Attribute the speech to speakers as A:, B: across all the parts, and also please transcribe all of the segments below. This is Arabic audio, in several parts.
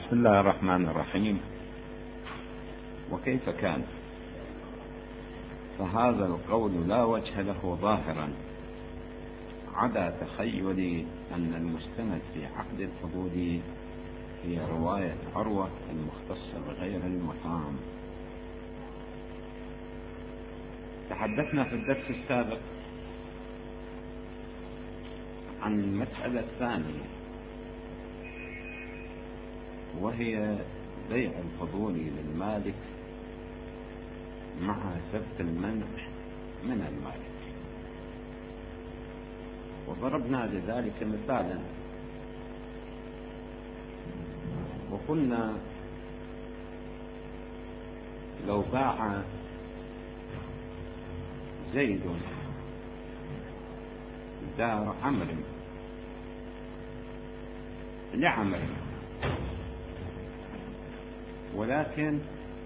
A: بسم الله الرحمن الرحيم. وكيف كان؟ فهذا القول لا وجه له ظاهرا عدا تخيلي أن المستند في عقد الفضول هي رواية عروة المختصة بغير المقام. تحدثنا في الدرس السابق عن المسألة الثانية، وهي بيع الفضول للمالك مع ثبت المنع من المالك، وضربنا لذلك مثالا وقلنا لو باع زيد دار عمرو لعمرو، ولكن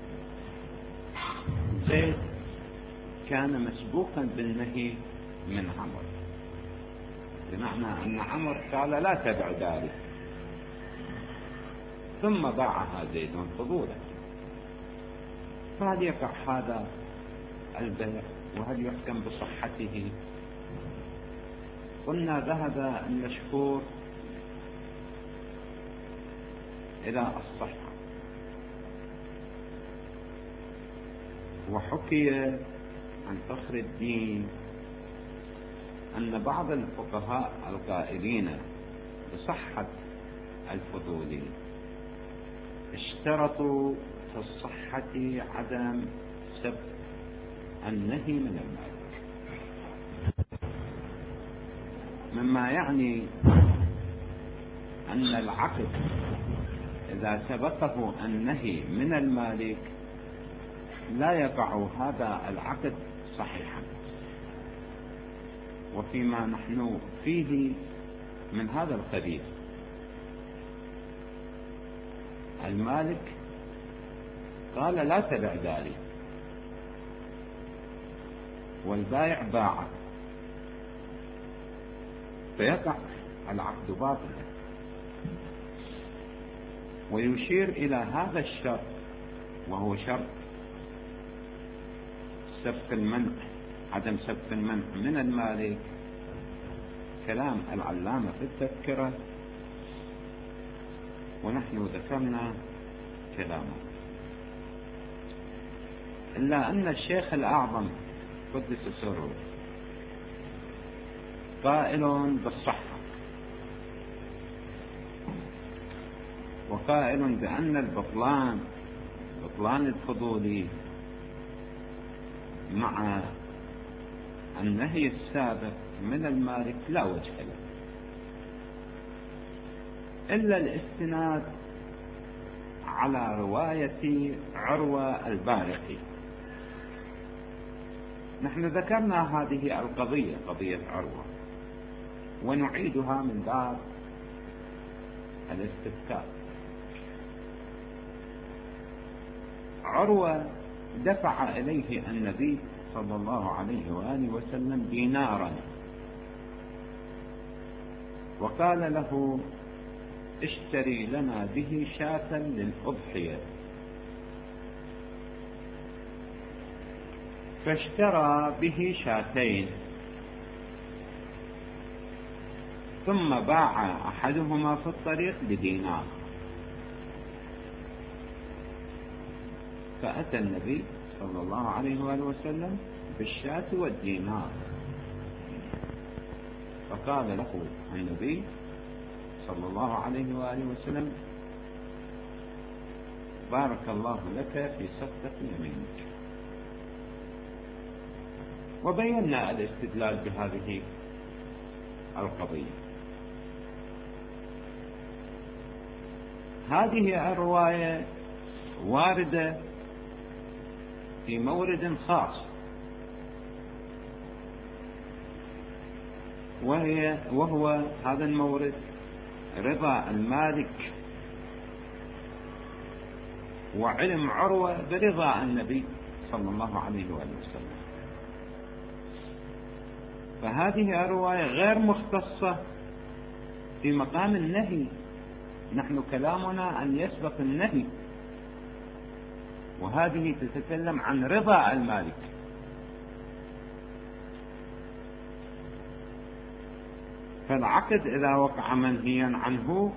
A: زيد كان مسبوقا بالنهي من عمرو، بمعنى أن عمرو قال لا تبع ذلك، ثم باعها زيد فضولا، فهل يقع هذا البيع وهل يحكم بصحته؟ قلنا ذهب المشهور إلى الصحة، وحكي عن فخر الدين أن بعض الفقهاء القائلين بصحة الفضول اشترطوا في الصحة عدم سبب النهي من المالك، مما يعني أن العقد إذا سبقه النهي من المالك لا يقع هذا العقد صحيحا. وفيما نحن فيه من هذا القبيل، المالك قال لا تبع ذلك، والبائع باع، فيقع العقد باطلا. ويشير إلى هذا الشرط، وهو شرط سبق المنع، عدم سبق المنع من المالك، كلام العلامة في التذكرة، ونحن ذكرنا كلامه، إلا أن الشيخ الأعظم قدس سره قائل بالصحة، وقائل بأن بطلان الفضول مع النهي السابق من المالك لا وجه له، إلا الاستناد على رواية عروة البارقي. نحن ذكرنا هذه القضية، قضية عروة، ونعيدها من باب الاستذكار. عروة دفع إليه النبي صلى الله عليه وآله وسلم دينارا، وقال له اشتري لنا به شاة للأضحية، فاشترى به شاتين، ثم باع أحدهما في الطريق بدينار، فأتى النبي صلى الله عليه وآله وسلم بالشاة والدينار، فقال له النبي صلى الله عليه وآله وسلم بارك الله لك في صفقة يمينك. وبينا الاستدلال بهذه القضية. هذه الرواية واردة في مورد خاص، وهو هذا المورد رضا المالك وعلم عروة برضا النبي صلى الله عليه وآله وسلم. فهذه الرواية غير مختصة في مقام النهي نحن كلامنا أن يسبق النهي، وهذه تتكلم عن رضا المالك. فالعقد إذا وقع منهيا عنه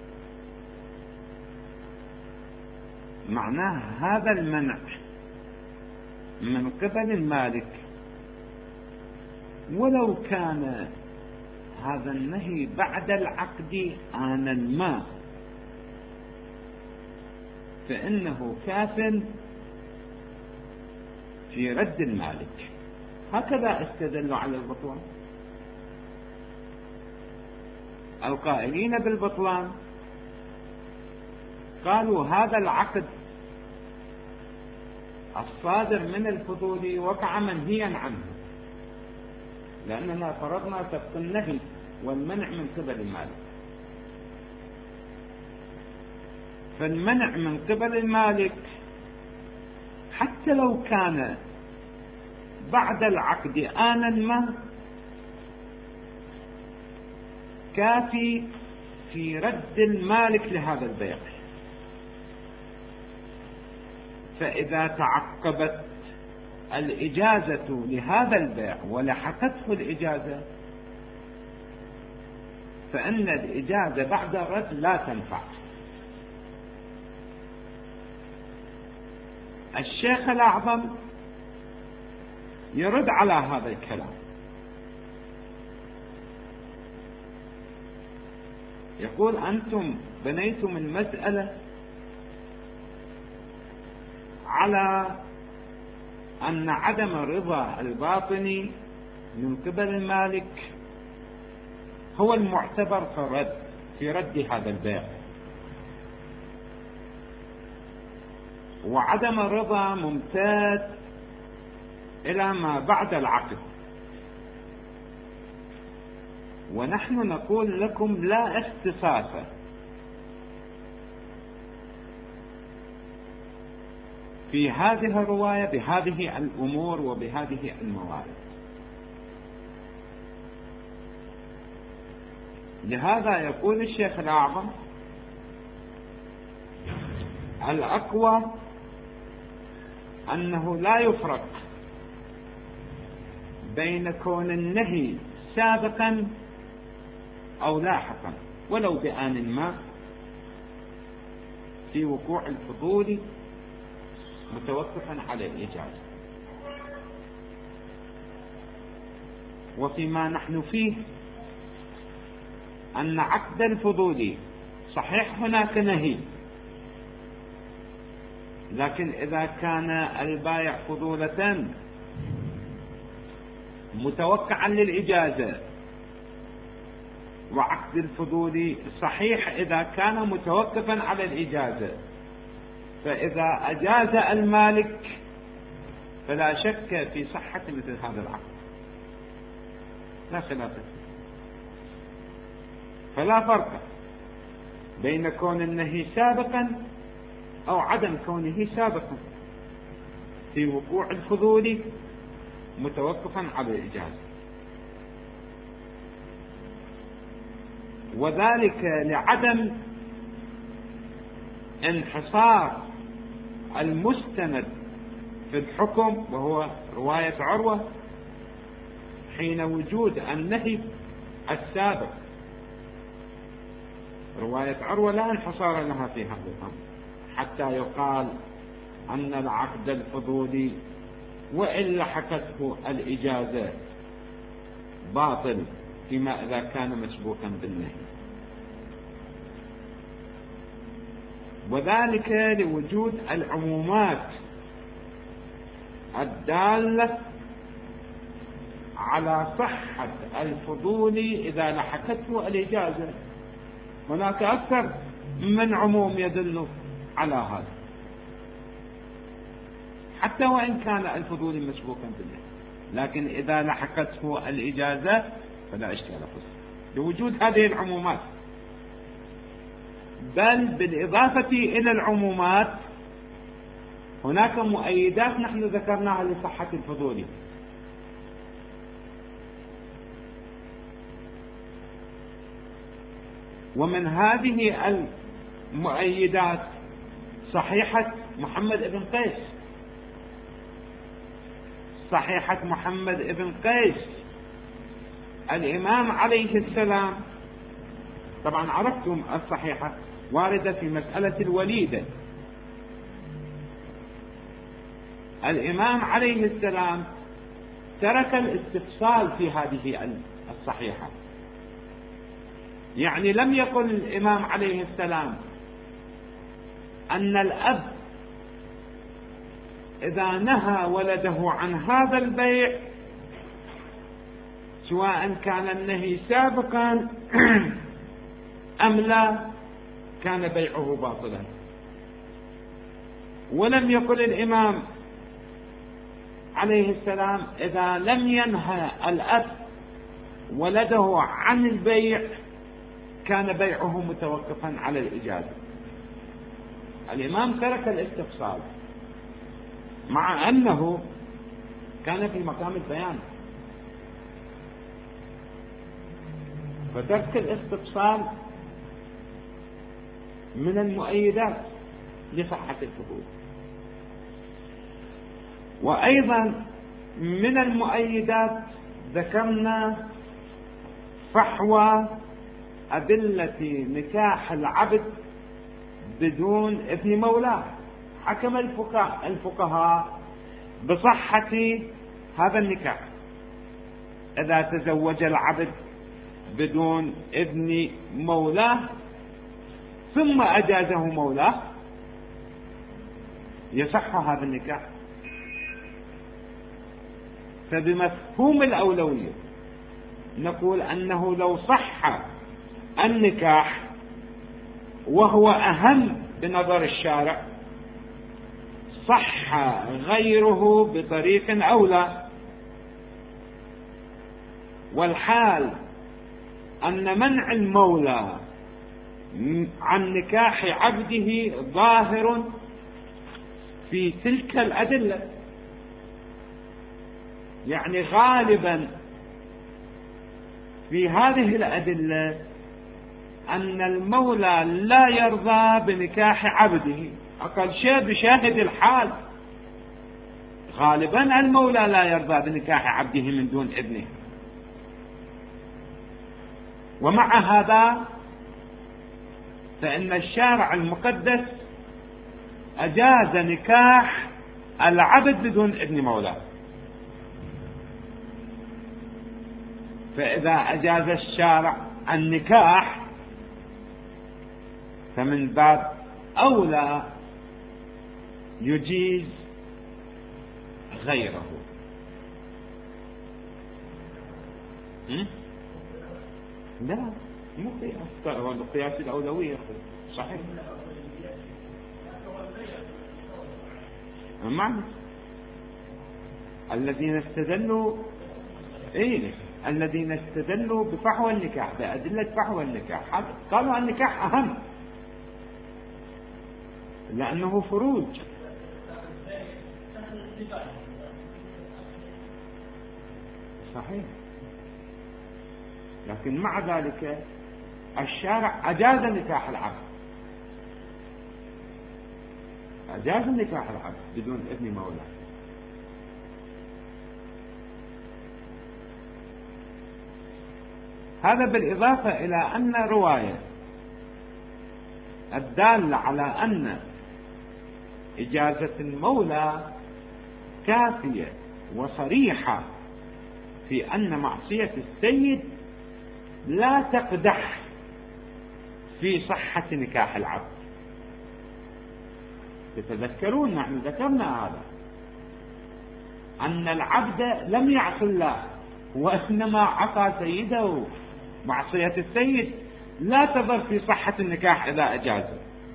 A: معناه هذا المنع من قبل المالك، ولو كان هذا النهي بعد العقد آنا ما، فإنه كاف في رد المالك. هكذا استدلوا على البطلان القائلين بالبطلان، قالوا هذا العقد الصادر من الفضولي وقع منهيا عنه، لأننا فرضنا سبق النهي والمنع من قبل المالك. فالمنع من قبل المالك حتى لو كان بعد العقد آنا ما كافي في رد المالك لهذا البيع. فإذا تعقبت الإجازة لهذا البيع ولحقته الإجازة، فإن الإجازة بعد الرد لا تنفع. الشيخ الأعظم يرد على هذا الكلام، يقول أنتم بنيتم المسألة على أن عدم رضا الباطني من قبل المالك هو المعتبر في رد هذا البيع، وعدم الرضا ممتد إلى ما بعد العقد. ونحن نقول لكم لا اختصاص في هذه الرواية بهذه الأمور وبهذه الموارد. لهذا يقول الشيخ الأعظم الأقوى أنه لا يفرق بين كون النهي سابقا أو لاحقا ولو بآن ما في وقوع الفضول متوقفا على الإجازة. وفيما نحن فيه أن عقد الفضول صحيح هناك نهي، لكن إذا كان البائع فضولة متوقعا للإجازة، وعقد الفضول صحيح إذا كان متوقفا على الإجازة، فإذا أجاز المالك فلا شك في صحة مثل هذا العقد، لا خلاف. فلا فرق بين كون النهي سابقا أو عدم كونه سابقا في وقوع الفضول متوقفا على الإجازة. وذلك لعدم انحصار المستند في الحكم وهو رواية عروة حين وجود النهي السابق. رواية عروة لا انحصار لها في هذا الأمر حتى يقال أن العقد الفضولي وإن لحقته الإجازة باطل فيما إذا كان مسبوقا بالنهي. وذلك لوجود العمومات الدالة على صحة الفضول إذا لحقته الإجازة. هناك أكثر من عموم يدل على هذا حتى وإن كان الفضول مسبوقا بالنهي، لكن إذا لحقته الإجازة فلا إشكال فيه لوجود هذه العمومات. بل بالإضافة إلى العمومات هناك مؤيدات نحن ذكرناها لصحة الفضول. ومن هذه مؤيدات صحيحة محمد بن قيس. صحيحة محمد بن قيس الإمام عليه السلام، طبعا عرفتم الصحيحة واردة في مسألة الوليدة. الإمام عليه السلام ترك الاستفصال في هذه الصحيحة، يعني لم يقل الإمام عليه السلام أن الأب إذا نهى ولده عن هذا البيع سواء كان النهي سابقا أم لا كان بيعه باطلا. ولم يقل الإمام عليه السلام إذا لم ينهى الأب ولده عن البيع كان بيعه متوقفا على الإجازة. الإمام ترك الاستفصال مع أنه كان في مقام البيان، فترك الاستفصال من المؤيدات لصحة الفضول. وأيضا من المؤيدات ذكرنا فحوى أدلة نكاح العبد بدون ابن مولاه. حكم الفقهاء بصحة هذا النكاح إذا تزوج العبد بدون ابن مولاه ثم أجازه مولاه يصح هذا النكاح. فبمفهوم الأولوية نقول أنه لو صح النكاح وهو أهم بنظر الشارع صح غيره بطريق أولى. والحال أن منع المولى عن نكاح عبده ظاهر في تلك الأدلة، يعني غالبا في هذه الأدلة أن المولى لا يرضى بنكاح عبده، أقل شيء بشاهد الحال غالبا المولى لا يرضى بنكاح عبده من دون ابنه. ومع هذا فإن الشارع المقدس أجاز نكاح العبد بدون ابن مولاه. فإذا أجاز الشارع النكاح فمن باب أولى يجيز غيره. لا مو قياس، هو قياس الأولوية صحيح. معنى الذين استدلوا الذين استدلوا بفحوى النكاح بأدلة فحوى النكاح قالوا النكاح أهم لأنه فروج. صحيح، لكن مع ذلك الشارع أجاز نكاح العبد، أجاز نكاح العبد بدون ابن مولاه. هذا بالإضافة إلى أن رواية الدالة على أن إجازة المولى كافية وصريحة في أن معصية السيد لا تقدح في صحة نكاح العبد. تتذكرون نحن ذكرنا هذا أن العبد لم يعص الله وإنما عصى سيده. معصية السيد لا تضر في صحة النكاح إذا أجازه.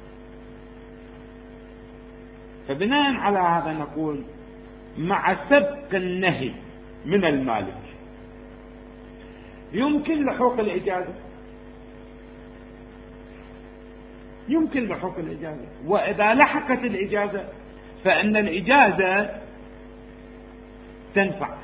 A: فبناء على هذا نقول مع سبق النهي من المالك يمكن لحوق الإجازة، يمكن لحوق الإجازة. وإذا لحقت الإجازة فإن الإجازة تنفع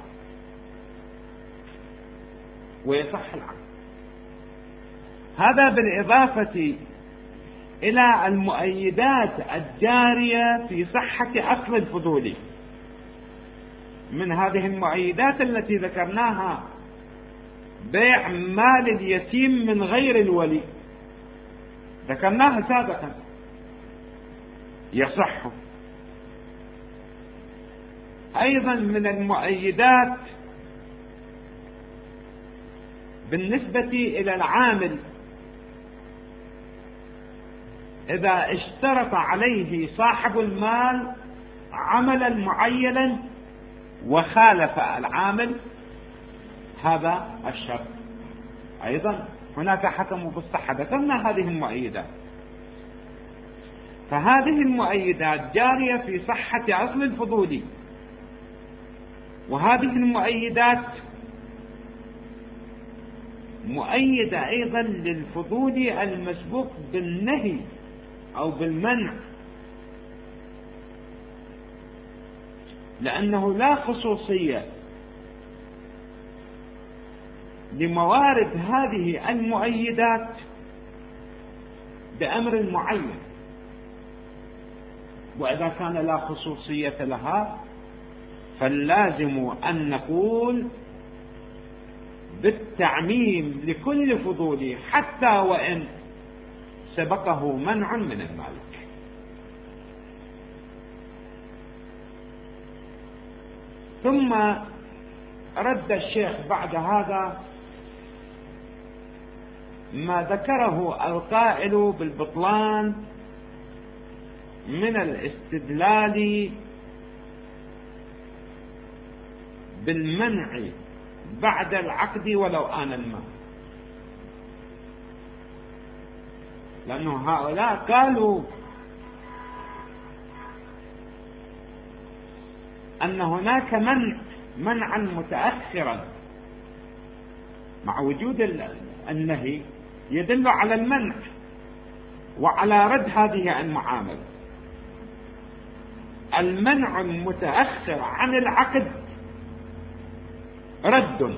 A: ويصح العقد. هذا بالإضافة إلى المؤيدات الجارية في صحة أصل الفضول. من هذه المؤيدات التي ذكرناها بيع مال اليتيم من غير الولي، ذكرناها سابقا، يصح. أيضا من المؤيدات بالنسبة إلى العامل، إذا اشترط عليه صاحب المال عملا معينا وخالف العامل هذا الشرط، أيضا هناك حكم بالصحة. ذكرنا هذه المؤيدات، فهذه المؤيدات جارية في صحة أصل الفضول. وهذه المؤيدات مؤيدة أيضا للفضول المسبوق بالنهي أو بالمنع، لأنه لا خصوصية لموارد هذه المؤيدات بأمر معين. وإذا كان لا خصوصية لها فاللازم أن نقول بالتعميم لكل فضول حتى وإن سبقه منع من المالك. ثم رد الشيخ بعد هذا ما ذكره القائل بالبطلان من الاستدلال بالمنع بعد العقد ولو آن المال، لأنه هؤلاء قالوا أن هناك منعا متأخرا مع وجود النهي يدل على المنع وعلى رد هذه المعاملة. المنع المتأخر عن العقد رد،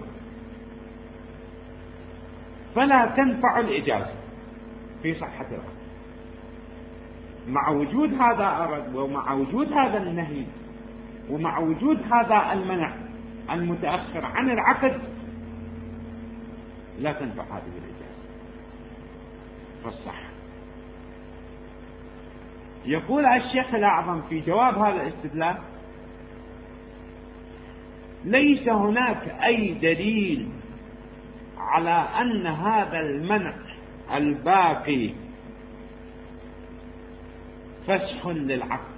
A: فلا تنفع الإجازة في صحة العقد. مع وجود هذا الرد ومع وجود هذا النهي ومع وجود هذا المنع المتأخر عن العقد لا تنفع هذه الإجازة فالصح. يقول الشيخ الأعظم في جواب هذا الاستدلال: ليس هناك أي دليل على أن هذا المنع الباقي فسخ للعقد.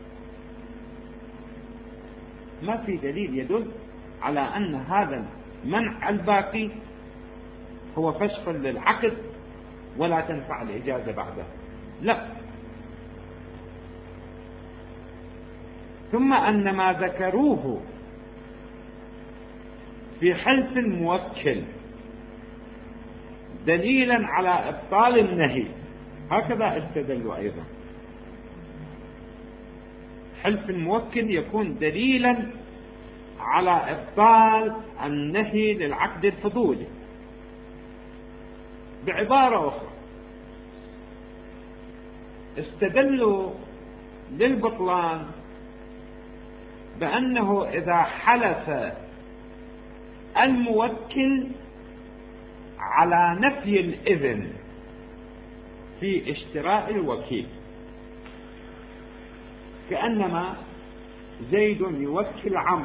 A: ما في دليل يدل على أن هذا المنع الباقي هو فسخ للعقد ولا تنفع الإجازة بعده، لا. ثم أن ما ذكروه في حلف الموكل دليلا على إبطال النهي، هكذا استدلوا أيضا. حلف الموكل يكون دليلا على إبطال النهي للعقد الفضولي. بعبارة أخرى استدلوا للبطلان بأنه إذا حلف الموكل على نفي الإذن في اشتراء الوكيل، كأنما زيد يوكل عمرو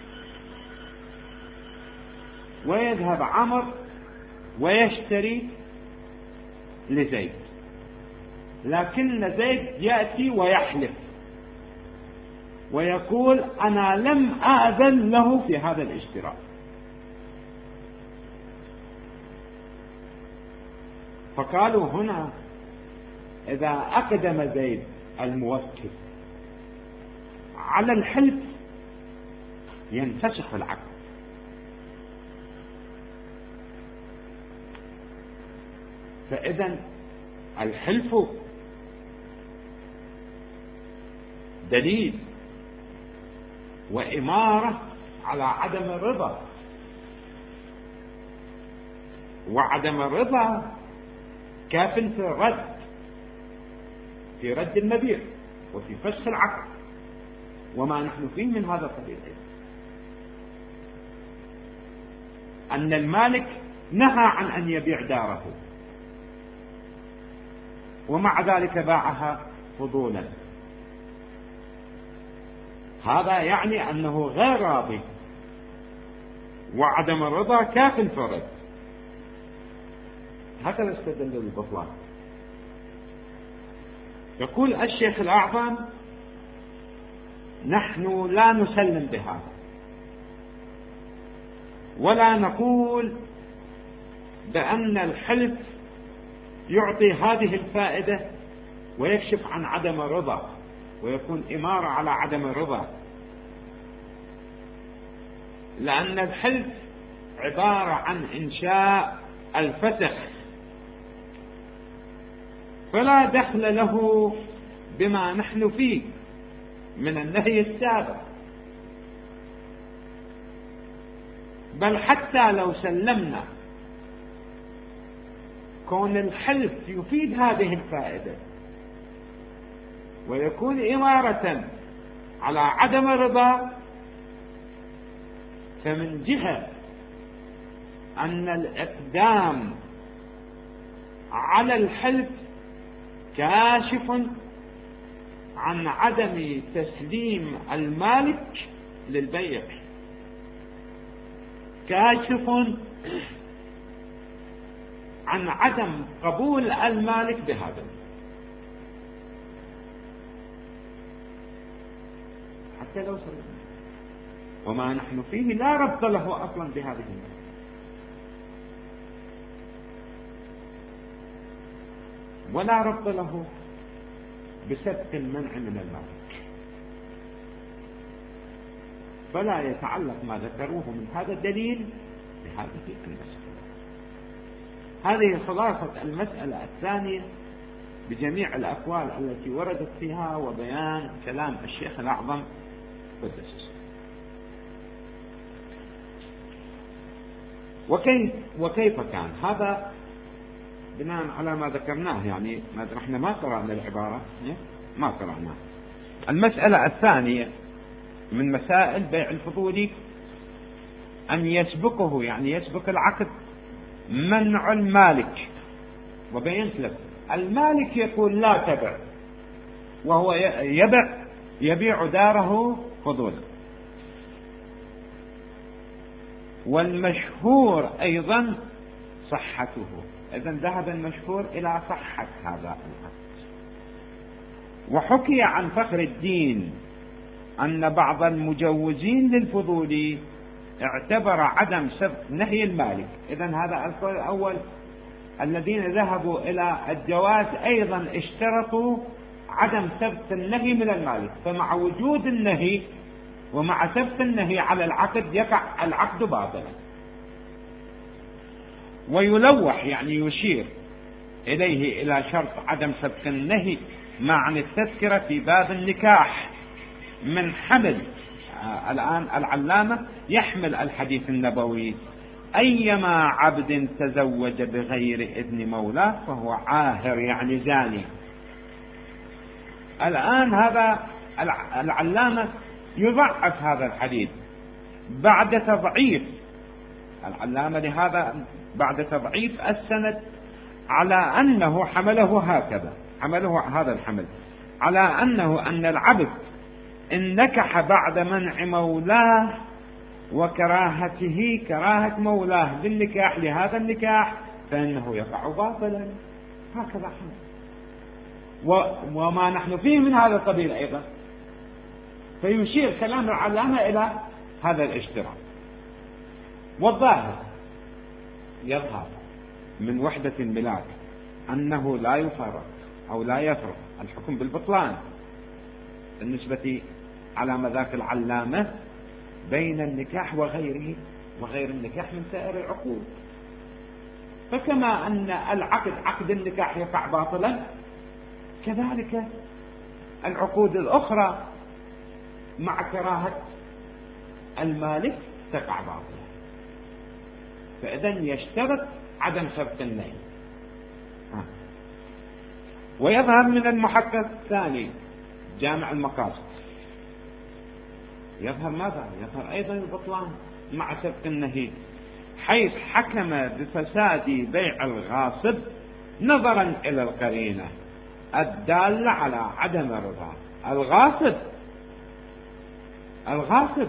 A: ويذهب عمرو ويشتري لزيد، لكن زيد يأتي ويحلف ويقول أنا لم آذن له في هذا الاشتراء. فقالوا هنا إذا أقدم زيد الموكل على الحلف ينفسخ العقد. فإذا الحلف دليل وإمارة على عدم الرضا، وعدم الرضا كاف في الرد. في رد المبيع وفي فسخ العقد، وما نحن فيه من هذا القبيل أن المالك نهى عن أن يبيع داره ومع ذلك باعها فضولا. هذا يعني أنه غير راضي، وعدم الرضا كاف الفرد. هكذا استدل البطلان. يقول الشيخ الأعظم: نحن لا نسلم بهذا، ولا نقول بأن الحلف يعطي هذه الفائدة ويكشف عن عدم الرضا ويكون إمارة على عدم الرضا، لأن الحلف عبارة عن إنشاء الفسخ، فلا دخل له بما نحن فيه من النهي السابق. بل حتى لو سلمنا كون الحلف يفيد هذه الفائدة ويكون إمارة على عدم الرضا، فمن جهة أن الإقدام على الحلف كاشف عن عدم تسليم المالك للبيع، كاشف عن عدم قبول المالك بهذا، حتى لو سلمنا، وما نحن فيه لا ربط له أصلا بهذه المالك. ولا ربط له بسبب المنع من المالك، فلا يتعلق ما ذكروه من هذا الدليل بهذه المسألة. هذه خلاصة المسألة الثانية بجميع الأقوال التي وردت فيها وبيان كلام الشيخ الأعظم قدس. وكيف كان هذا بناء على ما ذكرناه؟ يعني احنا ما قرأنا العبارة، ما قرأناها. المسألة الثانية من مسائل بيع الفضولي أن يسبقه، يعني يسبق العقد، منع المالك. وبينت لك المالك يقول لا تبع، وهو يبيع داره فضولا. والمشهور أيضا صحته، إذن ذهب المشهور إلى صحة هذا العقد. وحكي عن فخر الدين أن بعض المجوزين للفضول اعتبر عدم سبق نهي المالك. إذن هذا القول الأول، الذين ذهبوا إلى الجواز أيضا اشترطوا عدم سبق النهي من المالك، فمع وجود النهي ومع سبق النهي على العقد يقع العقد باطلا. ويلوح، يعني يشير إليه إلى شرط عدم سبق النهي مع التذكرة في باب النكاح من حمل الآن العلامة يحمل الحديث النبوي: أيما عبد تزوج بغير إذن مولاه فهو عاهر، يعني زاني. الآن هذا العلامة يضعف هذا الحديث بعد تضعيف العلامة لهذا، بعد تضعيف السند على أنه حمله هكذا، حمله هذا الحمل على أنه أن العبد إن نكح بعد منع مولاه وكراهته كراهة مولاه بالنكاح لهذا النكاح فإنه يقع باطلا. هكذا حمل. وما نحن فيه من هذا القبيل أيضا. فيشير كلام العلامة إلى هذا الاشتراك. والظاهر يظهر من وحدة الملاك أنه لا يفرق أو لا يفرق الحكم بالبطلان بالنسبة على مذاك العلامة بين النكاح وغيره وغير النكاح من سائر العقود. فكما أن العقد عقد النكاح يقع باطلا، كذلك العقود الأخرى مع كراهة المالك تقع باطلا. فإذن يشترط عدم سبق النهي. ويظهر من المحقق الثاني جامع المقاصد، يظهر ماذا؟ يظهر أيضا البطلان مع سبق النهي، حيث حكم بفساد بيع الغاصب نظرا إلى القرينة الدالة على عدم الرضا. الغاصب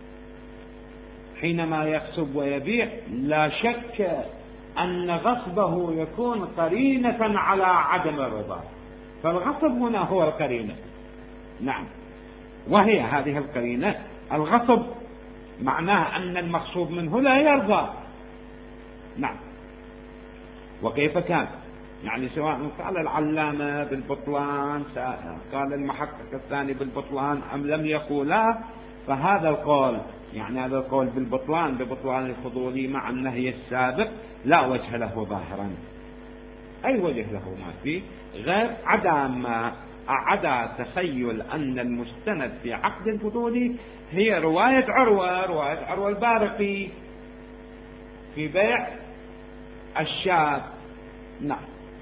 A: حينما يغصب ويبيع لا شك أن غصبه يكون قرينة على عدم الرضا، فالغصب هنا هو القرينة. نعم، وهي هذه القرينة الغصب معناه أن المغصوب منه لا يرضى. نعم، وكيف كان؟ يعني سواء قال العلامة بالبطلان، قال المحقق الثاني بالبطلان، أم لم يقولا، فهذا القول يعني هذا القول بالبطلان ببطلان الفضولي مع النهي السابق لا وجه له ظاهرا. أي وجه له ما فيه غير عدا تخيل أن المستند في عقد الفضولي هي رواية عروة البارقي في بيع الشاب. نعم،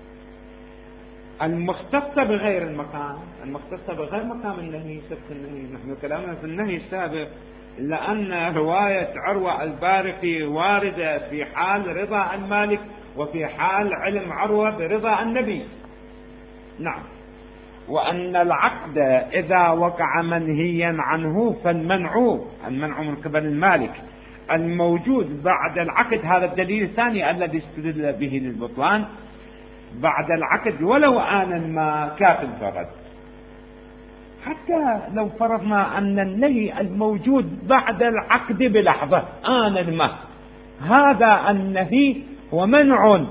A: المختصة بغير المقام، المختصة بغير مقام النهي سبق النهي. نحن كلامنا في النهي السابق لأن رواية عروة البارقي واردة في حال رضا المالك وفي حال علم عروة برضا النبي. نعم، وأن العقد إذا وقع منهيا عنه فالمنع من قبل المالك الموجود بعد العقد، هذا الدليل الثاني الذي استدل به للبطلان، بعد العقد ولو آنا ما كاف الفرد. حتى لو فرضنا أن النهي الموجود بعد العقد بلحظة آنا ما، هذا النهي هو منع،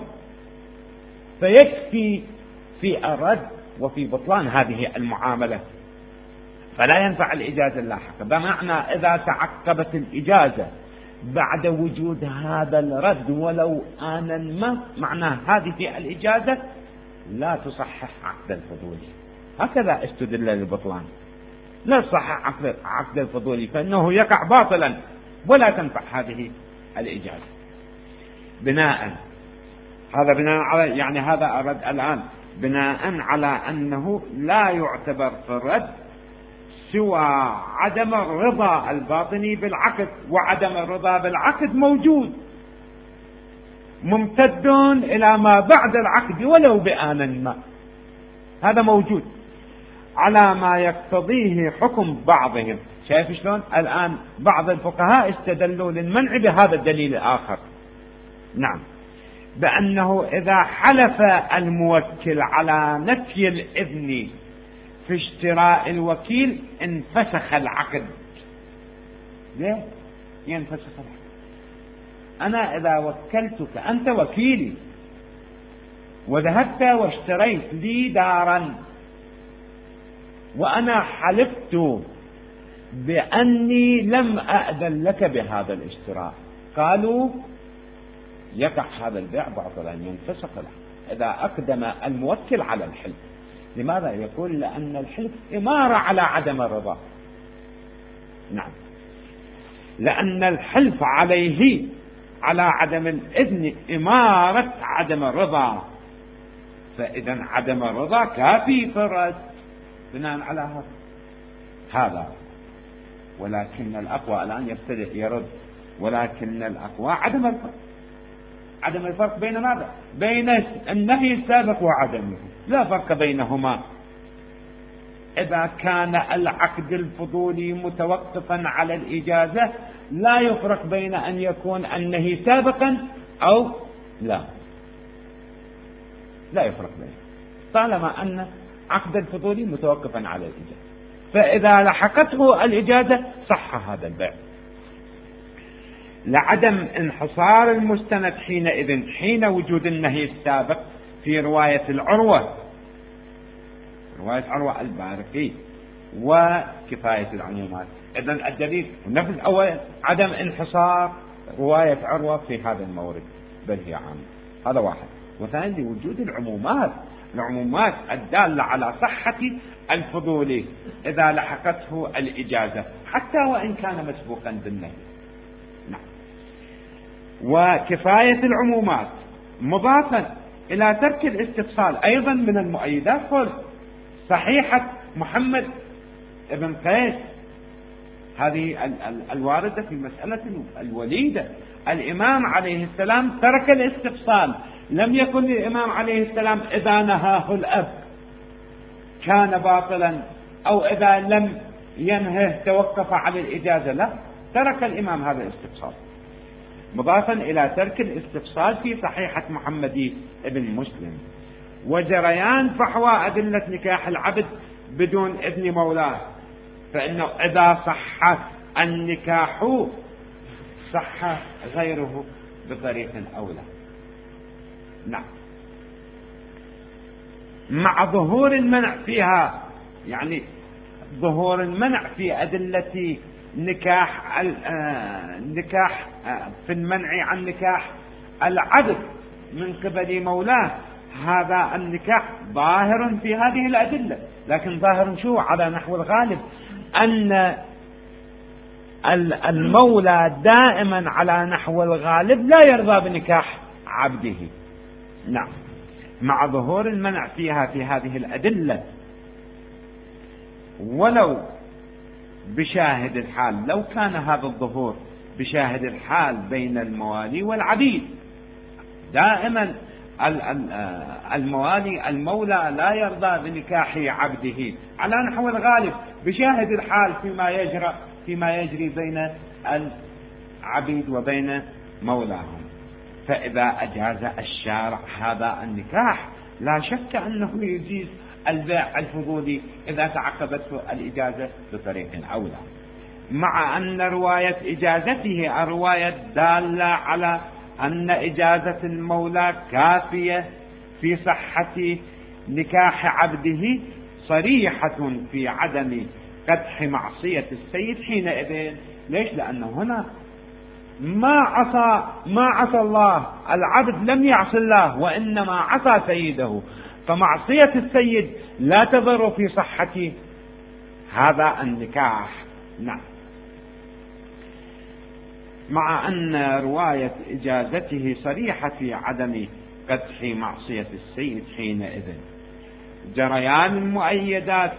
A: فيكفي في الرد وفي بطلان هذه المعاملة، فلا ينفع الإجازة اللاحقة. بمعنى إذا تعقبت الإجازة بعد وجود هذا الرد ولو آنا ما، معناه هذه الإجازة لا تصحح عقد الفضولي. هكذا استدل للبطلان، لا تصحح عقد الفضولي فإنه يقع باطلا ولا تنفع هذه الإجازة. هذا بناء على يعني هذا الرد الآن بناء على أنه لا يعتبر في الرد سوى عدم الرضا الباطني بالعقد، وعدم الرضا بالعقد موجود ممتد إلى ما بعد العقد ولو بآن ما، هذا موجود على ما يقتضيه حكم بعضهم. شايف شلون الآن بعض الفقهاء استدلوا للمنع بهذا الدليل الآخر. نعم، بأنه إذا حلف الموكل على نفي الإذن في اشتراء الوكيل انفسخ العقد. ليه ينفسخ العقد؟ أنا إذا وكلتك أنت وكيلي وذهبت واشتريت لي دارا وأنا حلفت بأني لم أأذن لك بهذا الاشتراء، قالوا يقع هذا البيع باطلا ينفسخ العقد إذا أقدم الموكل على الحلف. لماذا؟ يقول لأن الحلف إمارة على عدم الرضا. نعم، لأن الحلف عليه على عدم الإذن إمارة عدم الرضا، فإذا عدم الرضا كافي في الرد بناء على هذا. ولكن الأقوى الآن يبتدئ يرد، ولكن الأقوى عدم الفرق بين ماذا؟ بين النهي السابق وعدمه، لا فرق بينهما. إذا كان العقد الفضولي متوقفا على الإجازة لا يفرق بين أن يكون النهي سابقا أو لا يفرق بينه، طالما أن عقد الفضولي متوقفا على الإجازة، فإذا لحقته الإجازة صح هذا البيع. لعدم انحصار المستند حينئذ حين وجود النهي السابق في رواية عروة البارقي وكفاية العمومات. إذن الدليل النفس الأول عدم انحصار رواية عروة في هذا المورد بل هي عامة، هذا واحد. وثاني وجود العمومات الدالة على صحة الفضولي إذا لحقته الإجازة حتى وإن كان مسبوقا بالنهي. نعم، وكفاية العمومات مضافا
B: إلى ترك الاستفصال أيضا من المؤيدات قل صحيحة محمد بن قيس هذه الواردة في مسألة الوليدة. الإمام عليه السلام ترك الاستفصال، لم يكن للإمام عليه السلام إذا نهاه الأب كان باطلا أو إذا لم ينهه توقف على الإجازة، لا، ترك الإمام هذا الاستفصال، مضافا إلى ترك الاستفصال في صحيحة محمد بن مسلم وجريان فحوى أدلة نكاح العبد بدون إذن مولاه، فإنه إذا صح النكاح صح غيره بطريق أولى. نعم، مع ظهور المنع فيها، يعني ظهور المنع في أدلة نكاح في المنع عن نكاح العبد من قبل مولاه، هذا النكاح ظاهر في هذه الأدلة، لكن ظاهر شو على نحو الغالب أن المولى دائما على نحو الغالب لا يرضى بنكاح عبده. نعم، مع ظهور المنع فيها في هذه الأدلة، ولو بشاهد الحال، لو كان هذا الظهور بشاهد الحال بين الموالي والعبيد، دائما المولى لا يرضى بنكاح عبده على نحو الغالب بشاهد الحال فيما يجري بين العبيد وبين مولاهم. فإذا أجاز الشارع هذا النكاح لا شك أنه يجيز البيع الفضولي إذا تعقبته الإجازة بطريق أولى، مع أن رواية إجازته الرواية دالة على أن إجازة المولى كافية في صحة نكاح عبده صريحة في عدم قدح معصية السيد حينئذ. ليش؟ لأنه هنا ما عصى الله، العبد لم يعصي الله وإنما عصى سيده، فمعصية السيد لا تضر في صحة هذا النكاح. نعم، مع أن رواية إجازته صريحة في عدم قدح معصية السيد حينئذ. جريان المؤيدات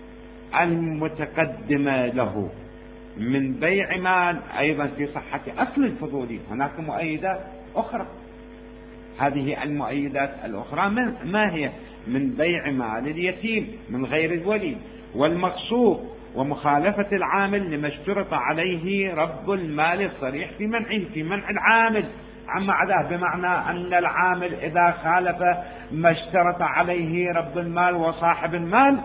B: المتقدمة له من بيع مال أيضا في صحة أصل الفضولي، هناك مؤيدات أخرى، هذه المؤيدات الأخرى ما هي؟ من بيع مال اليتيم من غير الولي، والمغصوب، ومخالفة العامل لما اشترط عليه رب المال الصريح في منعه، في منع العامل عما عداه، بمعنى أن العامل إذا خالف ما اشترط عليه رب المال وصاحب المال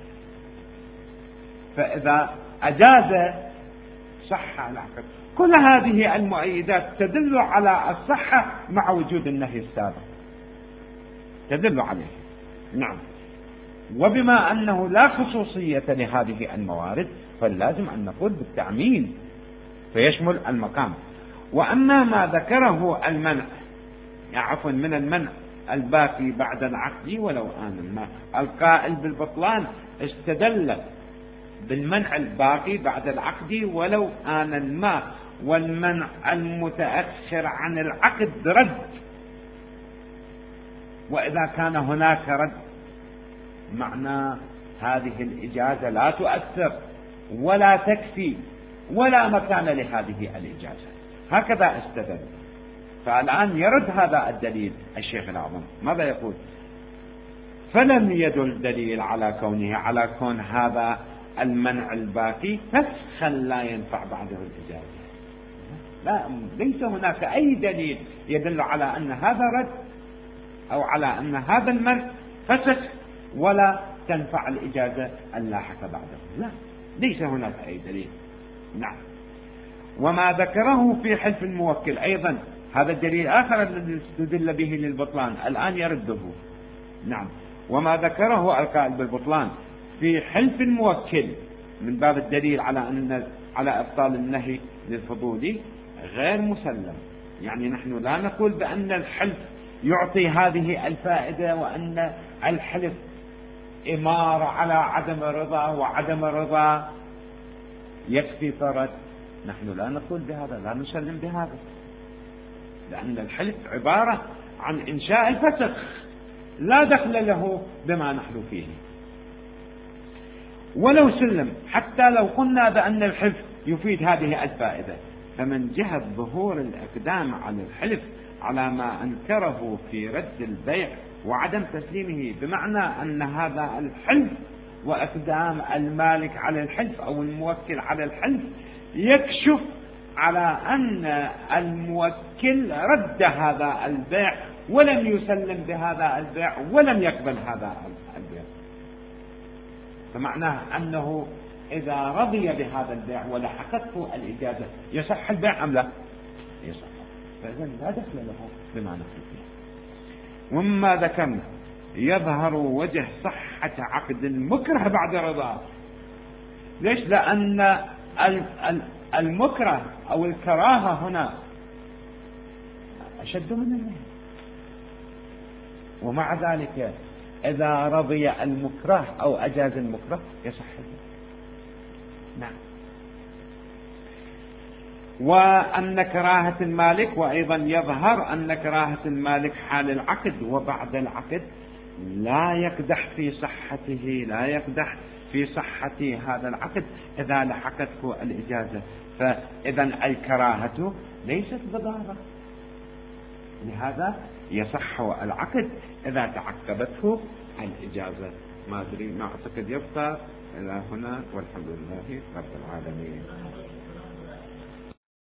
B: فإذا أجاز صح العقد. كل هذه المؤيدات تدل على الصحة مع وجود النهي السابق، تدل عليه. نعم، وبما أنه لا خصوصية لهذه الموارد فلازم أن نقول بالتعميم فيشمل المقام. وأما ما ذكره المنع، عفوا من المنع الباقي بعد العقد ولو آن الماء، القائل بالبطلان استدل بالمنع الباقي بعد العقد ولو آن الماء، والمنع المتأخر عن العقد رد، وإذا كان هناك رد معنى هذه الإجازة لا تؤثر ولا تكفي ولا مكان لهذه الإجازة، هكذا استدل. فالآن يرد هذا الدليل الشيخ الأعظم، ماذا يقول؟ فلم يدل دليل على كون هذا المنع الباقي فسخا لا ينفع بعده الإجازة. لا، ليس هناك أي دليل يدل على أن هذا رد أو على أن هذا المنع فسخ ولا تنفع الإجازة اللاحقة بعده، لا، ليس هناك أي دليل. نعم، وما ذكره في حلف الموكل أيضا هذا الدليل آخر الذي استدل به للبطلان الآن يرده. نعم، وما ذكره القائل بالبطلان في حلف الموكل من باب الدليل على إبطال النهي للفضولي غير مسلم. يعني نحن لا نقول بأن الحلف يعطي هذه الفائدة وأن الحلف إمارة على عدم الرضا وعدم الرضا يكفي فرد، نحن لا نقول بهذا، لا نسلم بهذا، لأن الحلف عبارة عن إنشاء الفسخ، لا دخل له بما نحن فيه. ولو سلم، حتى لو قلنا بأن الحلف يفيد هذه الفائدة، فمن جهة ظهور الإقدام على الحلف على ما أنكره في رد البيع وعدم تسليمه، بمعنى أن هذا الحلف وإقدام المالك على الحلف أو الموكل على الحلف يكشف على أن الموكل رد هذا البيع ولم يسلم بهذا البيع ولم يقبل هذا البيع. فمعناه أنه إذا رضي بهذا البيع ولحقته الإجازة يصح البيع أم لا؟ يصح. فإذن لا دخل له بما نحن فيه. ومما ذكرنا يظهر وجه صحة عقد المكره بعد رضاه. ليش؟ لأن المكره أو الكراهة هنا أشد من النهي، ومع ذلك إذا رضي المكره أو أجاز المكره يصح البيع. نعم. وأن كراهة المالك، وأيضا يظهر أن كراهة المالك حال العقد وبعد العقد لا يقدح في صحته، لا يقدح في صحة هذا العقد إذا لحقته الإجازة. فإذا الكراهة ليست بضارة، لهذا يصح العقد إذا تعقبته الإجازة. ما أدري، ما أعتقد يبقى إلى هنا، والحمد لله رب العالمين.